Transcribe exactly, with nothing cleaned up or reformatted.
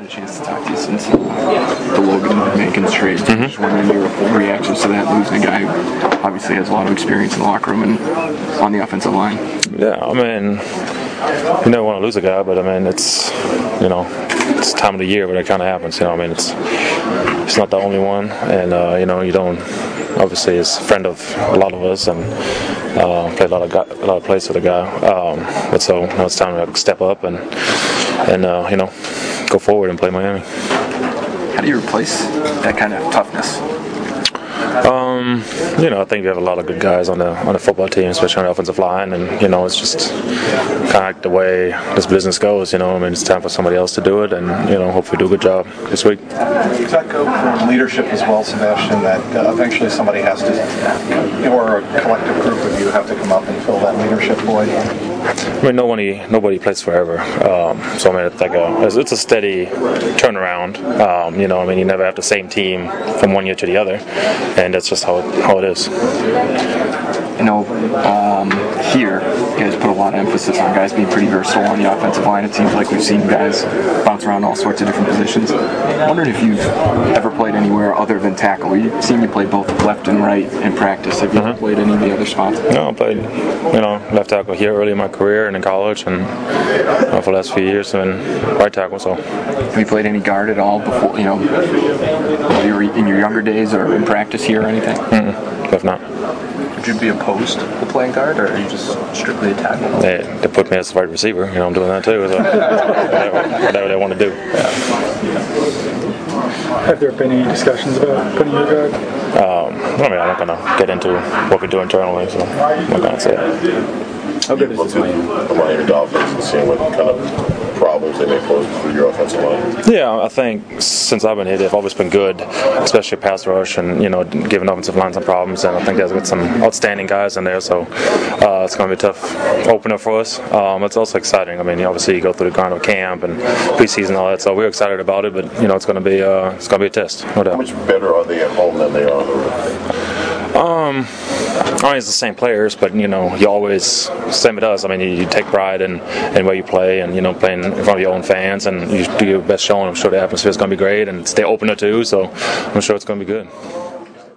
a chance to talk to you since the Logan Mankins trade. Mm-hmm. Just wondering your reactions to that, losing a guy who obviously has a lot of experience in the locker room and on the offensive line. Yeah, I mean, you never want to lose a guy, but I mean, it's, you know, it's time of the year where that kind of happens. You know, I mean, it's it's not the only one, and uh, you know, you don't. Obviously, he's a friend of a lot of us, and uh, played a lot of guy, a lot of plays with the guy. Um, but so now it's time to step up and and uh, you know, go forward and play Miami. How do you replace that kind of toughness? Um, you know, I think we have a lot of good guys on the on the football team, especially on the offensive line, and you know, it's just kind of like the way this business goes. You know, I mean, it's time for somebody else to do it, and you know, hopefully do a good job this week. Does that go for leadership as well, Sebastian? That uh, eventually somebody has to, or a collective group of you have to come up and fill that leadership void. I mean, nobody nobody plays forever. Um, so I mean, it's like a it's a steady turnaround. Um, you know, I mean, you never have the same team from one year to the other, and that's just how it, how it is. You know, um, here you guys put a lot of emphasis on guys being pretty versatile on the offensive line. It seems like we've seen guys bounce around all sorts of different positions. I'm wondering if you've ever played anywhere other than tackle. We've seen you play both left and right in practice. Have you uh-huh. ever played any of the other spots? No, I played, you know, left tackle here early in my career and in college, and uh, for the last few years, and right tackle. So, have you played any guard at all before? You know, while you were in your younger days or in practice here or anything? Mm-mm, if not. Would you be opposed to playing guard, or are you just strictly a tackle? They, they put me as the right receiver. You know, I'm doing that too. So whatever, whatever they want to do. Yeah. Have there been any discussions about putting you guard? Um, I mean, I'm not going to get into what we do internally, so I'm not going to say it. How good is this Miami, the Miami Dolphins, and seeing what kind of problems they may pose for your offensive line? Yeah, I think since I've been here, they've always been good, especially pass rush and, you know, giving offensive line some problems. And I think they've got some outstanding guys in there, so uh, it's going to be a tough opener for us. Um, it's also exciting. I mean, obviously you go through the grind of camp and preseason and all that, so we're excited about it. But you know, it's going to be uh, it's going to be a test, no doubt. How much better are they at home than they are on the road? Um, I mean, it's the same players, but you know, you always same with us. I mean, you, you take pride in, in where you play, and you know, playing in front of your own fans, and you do your best showing. I'm sure the atmosphere is going to be great, and it's the opener too, so I'm sure it's going to be good.